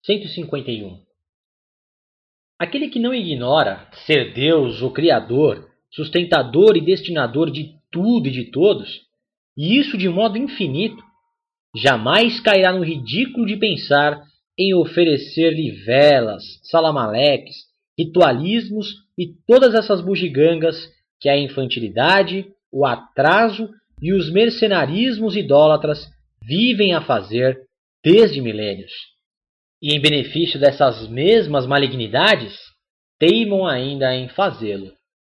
151. Aquele que não ignora ser Deus, o Criador, sustentador e destinador de tudo e de todos, e isso de modo infinito, jamais cairá no ridículo de pensar em oferecer-lhe velas, salamaleques, ritualismos e todas essas bugigangas que a infantilidade, o atraso e os mercenarismos idólatras vivem a fazer desde milênios. E em benefício dessas mesmas malignidades, teimam ainda em fazê-lo.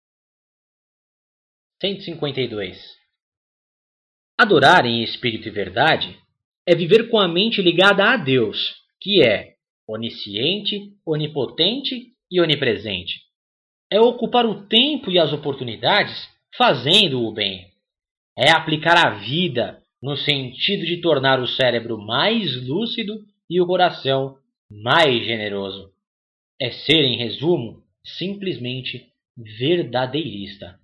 152. Adorar em espírito e verdade é viver com a mente ligada a Deus, que é onisciente, onipotente e onipresente. É ocupar o tempo e as oportunidades fazendo o bem. É aplicar a vida no sentido de tornar o cérebro mais lúcido e o coração mais generoso. É ser, em resumo, simplesmente verdadeirista.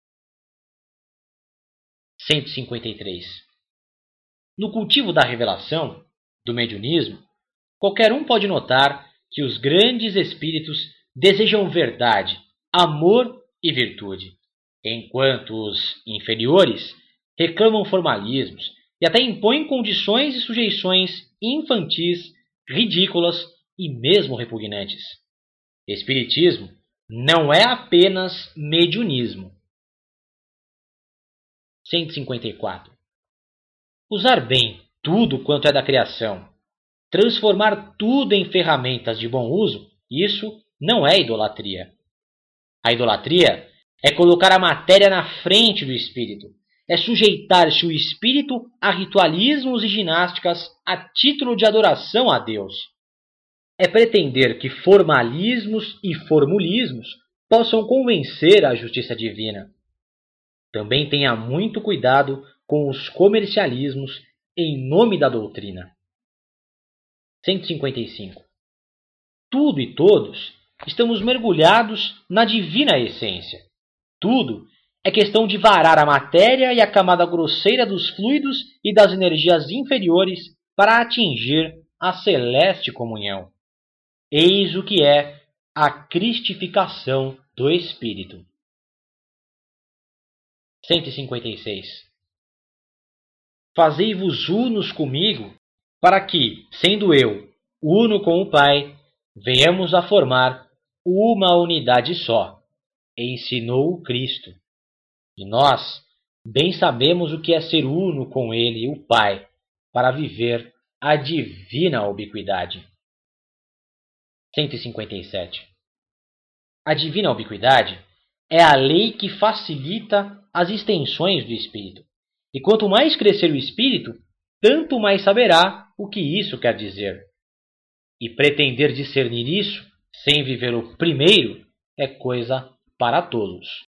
153. No cultivo da revelação, do mediunismo, qualquer um pode notar que os grandes espíritos desejam verdade, amor e virtude, enquanto os inferiores reclamam formalismos e até impõem condições e sujeições infantis, ridículas e mesmo repugnantes. Espiritismo não é apenas mediunismo. 154. Usar bem tudo quanto é da criação, transformar tudo em ferramentas de bom uso, isso não é idolatria. A idolatria é colocar a matéria na frente do espírito, é sujeitar-se o espírito a ritualismos e ginásticas a título de adoração a Deus. É pretender que formalismos e formulismos possam convencer a justiça divina. Também tenha muito cuidado com os comercialismos em nome da doutrina. 155. Tudo e todos estamos mergulhados na divina essência. Tudo é questão de varar a matéria e a camada grosseira dos fluidos e das energias inferiores para atingir a celeste comunhão. Eis o que é a cristificação do espírito. 156. Fazei-vos unos comigo, para que, sendo eu uno com o Pai, venhamos a formar uma unidade só, ensinou o Cristo. E nós bem sabemos o que é ser uno com Ele, o Pai, para viver a divina ubiquidade. 157. A divina ubiquidade é a lei que facilita as extensões do espírito. E quanto mais crescer o espírito, tanto mais saberá o que isso quer dizer. E pretender discernir isso, sem viver o primeiro, é coisa para tolos.